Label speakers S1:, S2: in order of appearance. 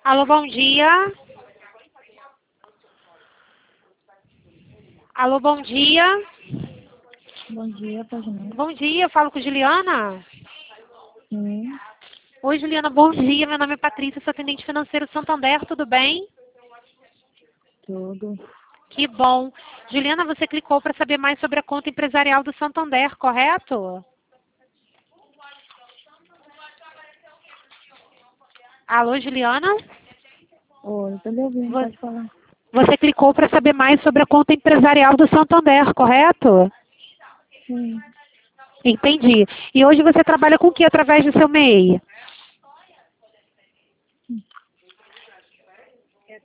S1: Alô, bom dia. Alô, bom dia.
S2: Bom dia, Paginão.
S1: Bom dia, falo com Juliana.
S2: Sim,
S1: Oi, Juliana, bom dia. Meu nome é Patrícia, sou atendente financeiro Santander, tudo bem?
S2: tudo.
S1: Que bom. Juliana, você clicou para saber mais sobre a conta empresarial do Santander, correto? Alô, Juliana?
S2: Oi, tô lhe ouvindo,
S1: Vo-
S2: pode falar.
S1: Você clicou para saber mais sobre a conta empresarial do Santander, correto?
S2: Sim,
S1: Entendi. E hoje você trabalha com o que através do seu MEI?